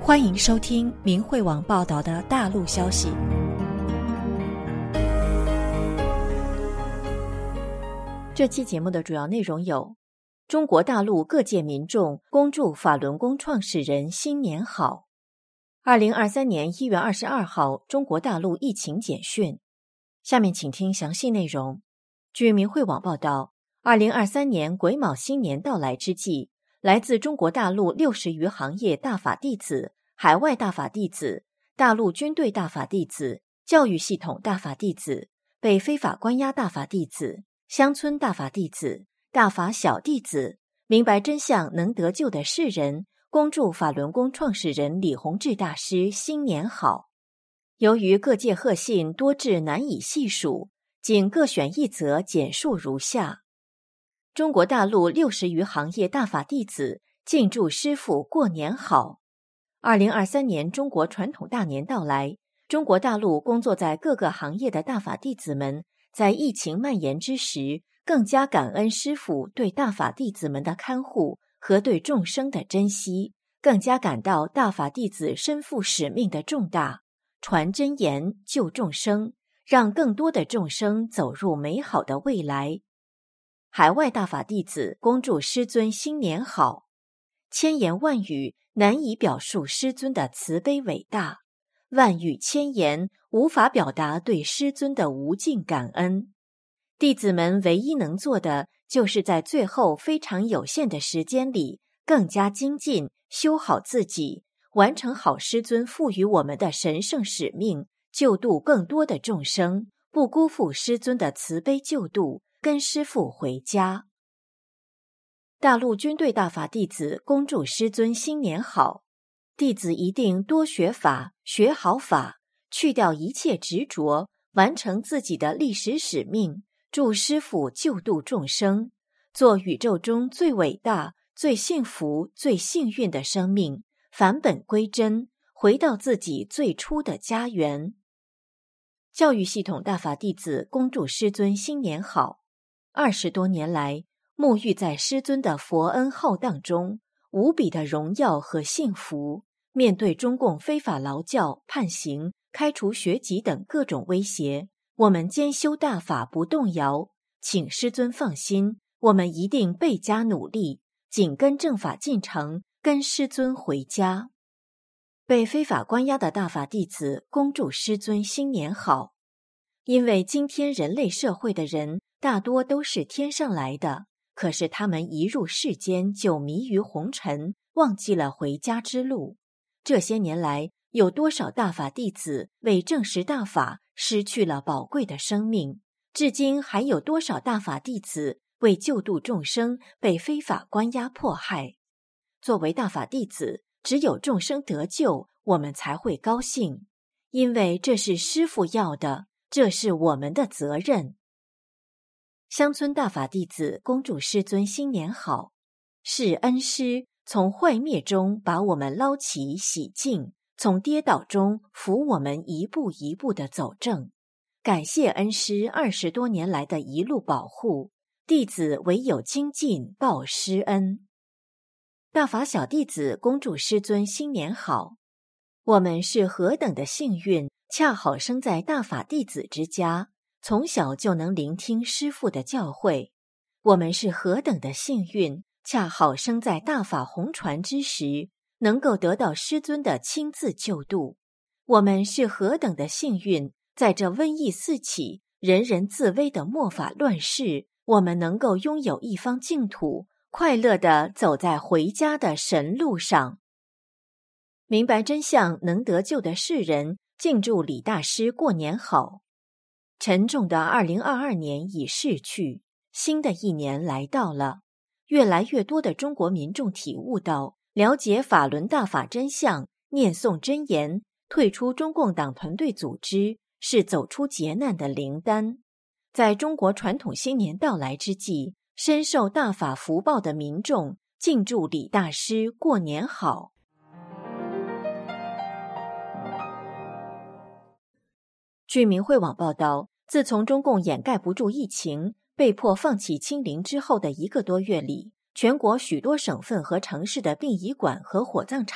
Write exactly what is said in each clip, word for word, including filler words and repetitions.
欢迎收听明慧网报道的大陆消息。这期节目的主要内容有：中国大陆各界民众恭祝法轮功创始人新年好。二零二三年一月二十二号，中国大陆疫情简讯。下面请听详细内容。据明慧网报道，二零二三年癸卯新年到来之际，来自中国大陆六十余行业大法弟子、海外大法弟子、大陆军队大法弟子、教育系统大法弟子、被非法关押大法弟子、乡村大法弟子、大法小弟子，明白真相能得救的世人，恭祝法轮功创始人李洪志大师新年好。由于各界贺信多至难以细数，仅各选一则简述如下：中国大陆六十余行业大法弟子敬祝师父过年好。二零二三年中国传统大年到来，中国大陆工作在各个行业的大法弟子们，在疫情蔓延之时，更加感恩师父对大法弟子们的看护和对众生的珍惜，更加感到大法弟子身负使命的重大，传真言救众生，让更多的众生走入美好的未来。海外大法弟子恭祝师尊新年好。千言万语难以表述师尊的慈悲伟大，万语千言无法表达对师尊的无尽感恩。弟子们唯一能做的，就是在最后非常有限的时间里，更加精进，修好自己，完成好师尊赋予我们的神圣使命，救度更多的众生，不辜负师尊的慈悲救度，跟师父回家。大陆军队大法弟子恭祝师尊新年好。弟子一定多学法，学好法，去掉一切执着，完成自己的历史使命，助师父救度众生，做宇宙中最伟大、最幸福、最幸运的生命，返本归真，回到自己最初的家园。教育系统大法弟子恭祝师尊新年好。二十多年来，沐浴在师尊的佛恩浩荡中，无比的荣耀和幸福。面对中共非法劳教、判刑、开除学籍等各种威胁，我们兼修大法不动摇。请师尊放心，我们一定倍加努力，紧跟正法进程，跟师尊回家。被非法关押的大法弟子恭祝师尊新年好。因为今天人类社会的人大多都是天上来的，可是他们一入世间就迷于红尘，忘记了回家之路。这些年来，有多少大法弟子为证实大法失去了宝贵的生命？至今还有多少大法弟子为救度众生被非法关押迫害？作为大法弟子，只有众生得救，我们才会高兴，因为这是师父要的，这是我们的责任。乡村大法弟子恭祝师尊新年好。是恩师从坏灭中把我们捞起洗净，从跌倒中扶我们一步一步地走正。感谢恩师二十多年来的一路保护，弟子唯有精进报师恩。大法小弟子恭祝师尊新年好。我们是何等的幸运，恰好生在大法弟子之家，从小就能聆听师父的教诲。我们是何等的幸运，恰好生在大法弘传之时，能够得到师尊的亲自救度。我们是何等的幸运，在这瘟疫四起、人人自危的末法乱世，我们能够拥有一方净土，快乐地走在回家的神路上。明白真相能得救的世人，敬祝李大师过年好。沉重的二零二二年已逝去，新的一年来到了。越来越多的中国民众体悟到，了解法轮大法真相，念诵真言，退出中共党团队组织，是走出劫难的灵丹。在中国传统新年到来之际，深受大法福报的民众敬祝李大师过年好。据明慧网报道，自从中共掩盖不住疫情，被迫放弃清零之后的一个多月里，全国许多省份和城市的殡仪馆和火葬场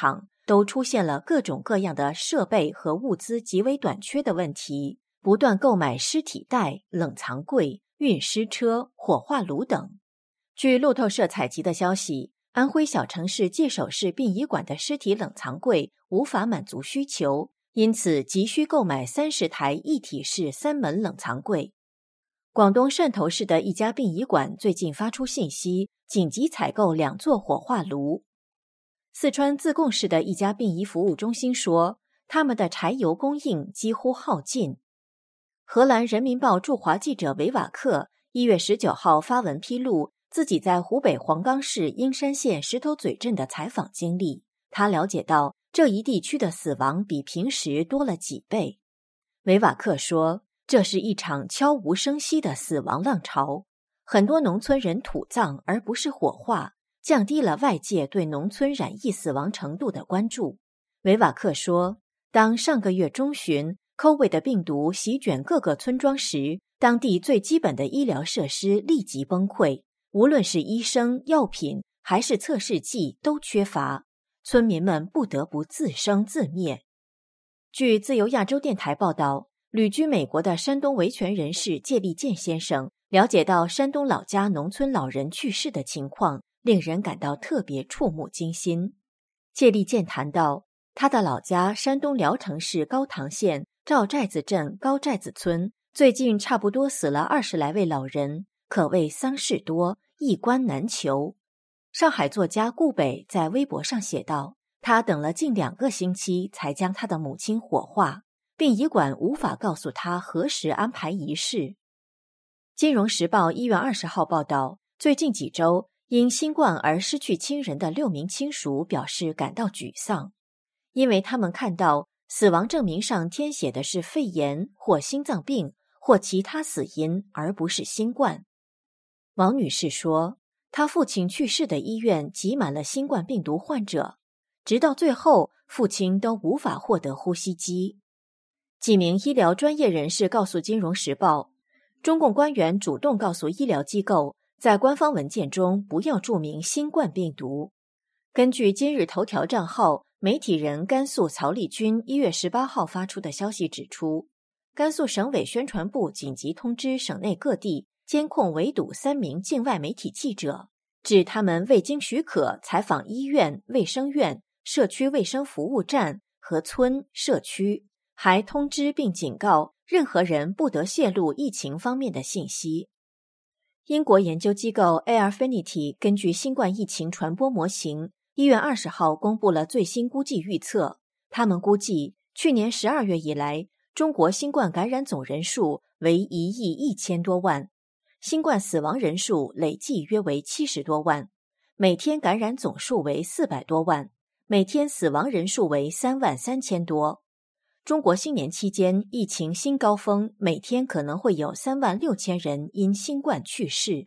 都出现了各种各样的设备和物资极为短缺的问题，不断购买尸体袋、冷藏柜、运尸车、火化炉等。据路透社采集的消息，安徽小城市界首市殡仪馆的尸体冷藏柜无法满足需求，因此急需购买三十台一体式三门冷藏柜。广东汕头市的一家殡仪馆最近发出信息，紧急采购两座火化炉。四川自贡市的一家殡仪服务中心说，他们的柴油供应几乎耗尽。荷兰人民报驻华记者维瓦克一月十九号发文披露自己在湖北黄冈市英山县石头嘴镇的采访经历。他了解到这一地区的死亡比平时多了几倍。维瓦克说，这是一场悄无声息的死亡浪潮，很多农村人土葬而不是火化，降低了外界对农村染疫死亡程度的关注。维瓦克说，当上个月中旬 COVID 的病毒席卷各个村庄时，当地最基本的医疗设施立即崩溃，无论是医生、药品还是测试剂都缺乏，村民们不得不自生自灭。据自由亚洲电台报道，旅居美国的山东维权人士谢立健先生了解到山东老家农村老人去世的情况，令人感到特别触目惊心。谢立健谈到，他的老家山东聊城市高唐县赵寨子镇高寨子村最近差不多死了二十来位老人，可谓丧事多，一棺难求。上海作家顾北在微博上写道，他等了近两个星期才将他的母亲火化，殡仪馆无法告诉他何时安排仪式。金融时报一月二十号报道，最近几周因新冠而失去亲人的六名亲属表示感到沮丧，因为他们看到死亡证明上填写的是肺炎或心脏病或其他死因，而不是新冠。王女士说，她父亲去世的医院挤满了新冠病毒患者，直到最后父亲都无法获得呼吸机。几名医疗专业人士告诉《金融时报》，中共官员主动告诉医疗机构，在官方文件中不要注明新冠病毒。根据今日头条账号媒体人甘肃曹立军一月十八号发出的消息指出，甘肃省委宣传部紧急通知省内各地监控围堵三名境外媒体记者，指他们未经许可采访医院、卫生院、社区卫生服务站和村、社区，还通知并警告任何人不得泄露疫情方面的信息。英国研究机构 Airfinity 根据新冠疫情传播模型，一月二十号公布了最新估计预测。他们估计，去年十二月以来，中国新冠感染总人数为一亿一千多万，新冠死亡人数累计约为七十多万，每天感染总数为四百多万，每天死亡人数为三万三千多。中国新年期间疫情新高峰，每天可能会有三万六千人因新冠去世。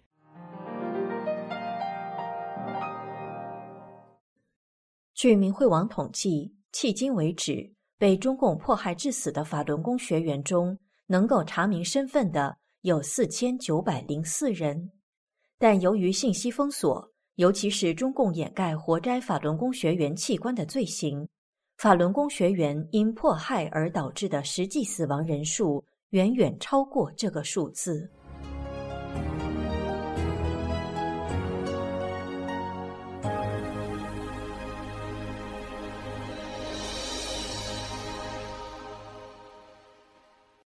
据明慧网统计，迄今为止，被中共迫害致死的法轮功学员中，能够查明身份的有四千九百零四人。但由于信息封锁，尤其是中共掩盖活摘法轮功学员器官的罪行，法轮功学员因迫害而导致的实际死亡人数远远超过这个数字。